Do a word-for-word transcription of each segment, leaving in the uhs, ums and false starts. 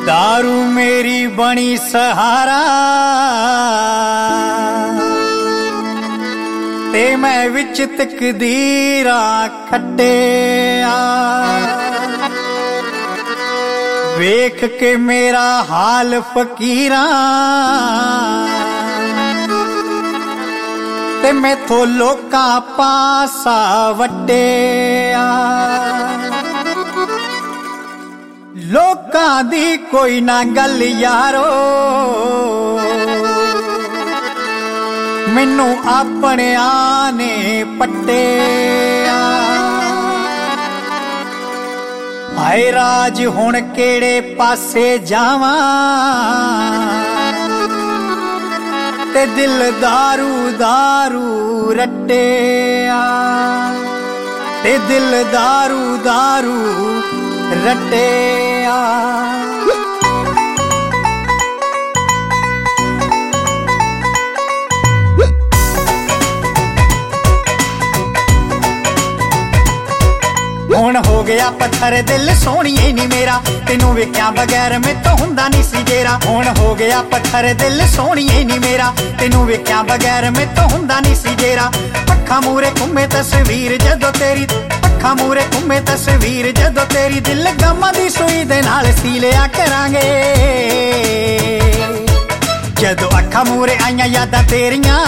दारू मेरी बनी सहारा ते मैं विच तकदीरा खट्टिया। वेख के मेरा हाल फकीरा ते मैथों लोकां पासा वट्टिया। लोकां दी कोई ना गल यारो मैनू अपने आने पट्टिया। हाय राज हुण केड़े पासे जावां ते दिल दारू दारू रट्टिया। ते दिल दारू दारू रट्टिया। हुण हो गया पत्थर दिल सोहणीए नी मेरा, तेनू वेख्या बगैर मैथों हुंदा नी सी जेरा। हुण हो गया पत्थर दिल सोहणीए नी मेरा, तेनू वेख्या बगैर मैथों हुंदा नी सी जेरा। अखां मूरे घुमे तस्वीर जदों तेरी, अखां मूरे घुमे तस्वीर जदों तेरी, दिल गमां दी सूई दे नाल सी लिया करांगे। जदों अखां मूरे आईयां यादां तेरियां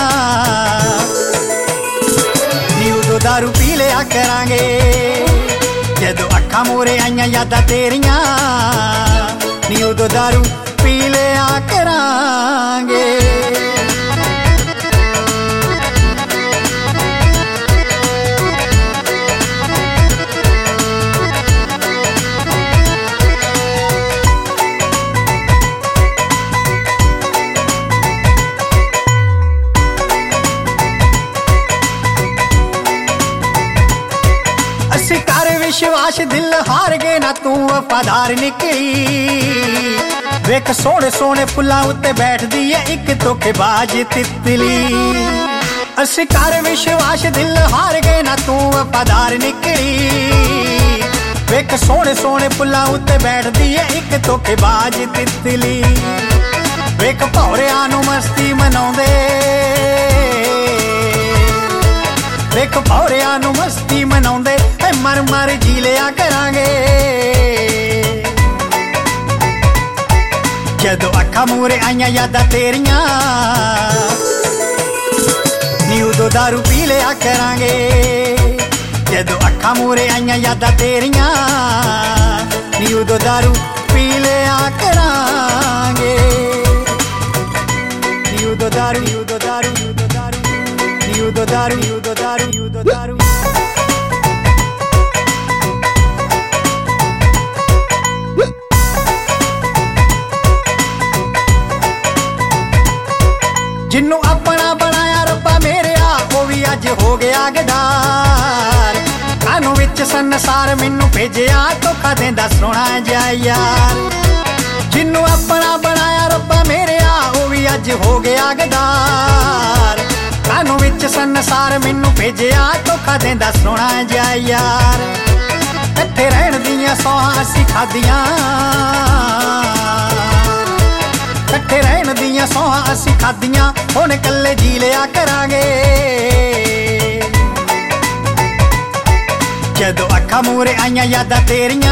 नी उदों दारू पी लिया करांगे। जदों अखां मूरे आईयां यादां तेरियां नी उदों दारू पी लिया करांगे। विश्वास दिल हार गए ना तू वफादार निकली। वेख सोने सोने फुल्लां उत्ते बैठदी है एक धोखेबाज तितली। असिकार विश्वास दिल हार गए ना तू वफादार निकली। वेख सोने सोने फुल्लां उत्ते बैठदी है एक धोखेबाज तितली। वेख भौरियां नूं मस्ती मनाउंदे, वेख भौरियां नूं मस्ती मनाउंदे, मर मर जी लिया करांगे। जदों अखां मूरे आईयां यादां तेरियां नी उदों दारू पी लिया करांगे। जदों अखां मूरे आईयां यादां तेरियां नी उदों दारू पी लिया करांगे। नी उदों दारू नी उदों दारू नी उदों दारू नी उदों दारू नी उदों दारू नी उदों दारू। जिन्नू अपना बनाया रब्बा मेरेया वो भी अज हो गया गदार। कानू विच संसार मैनू भेजिया धोखा देंदा सोना जा यार। जिन्नू अपना बनाया रब्बा मेरेया वो भी अज हो गया गदार। कानू विच संसार मैनू भेजिया धोखा देंदा सोना जा यार। इत्थे रहण दियां सौहां असीं खादियां, कट्ठे रहण दियां सौहां असीं खादियां, हुण कल्ले जी लिया करांगे। जदों अखां मूरे आईयां यादां तेरियां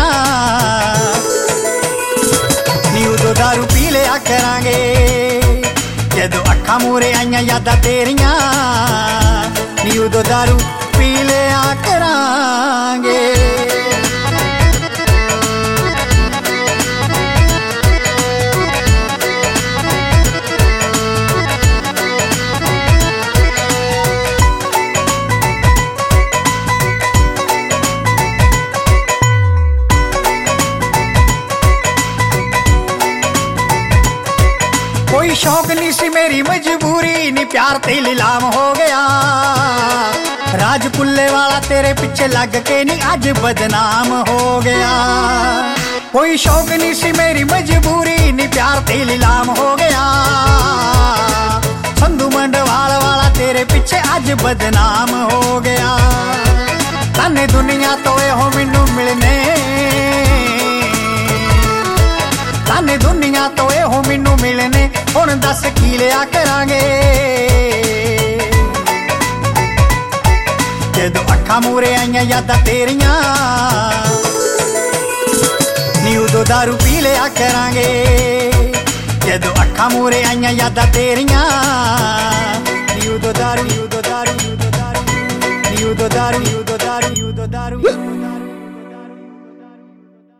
नी उदों दारू पी लिया करांगे। जदों अखां मूरे आईयां यादां तेरियां नी उदों दारू पी लिया करांगे। कोई शौक नहीं सी मेरी मजबूरी नी प्यार ते लीलाम हो गया। राज पुल्ले वाला तेरे पीछे लग के नी अज बदनाम हो गया। कोई शौक नहीं सी मेरी मजबूरी नी प्यार ते लीलाम हो गया। संधू मंडवाल वाला तेरे पीछे अज बदनाम हो गया। ताने दुनिया तो हो मैनू मिलने, ताने ਹੁਣ ਦੱਸ ਕੀ ਲਿਆ ਕਰਾਂਗੇ। ਜਦੋਂ ਅੱਖਾਂ ਮੂਹਰੇ ਆਈਆਂ ਯਾਦਾਂ ਤੇਰੀਆਂ ਨੀ ਉਦੋਂ ਦਾਰੂ ਪੀ ਲਿਆ ਕਰਾਂਗੇ। ਜਦੋਂ ਅੱਖਾਂ ਮੂਹਰੇ ਆਈਆਂ ਯਾਦਾਂ ਤੇਰੀਆਂ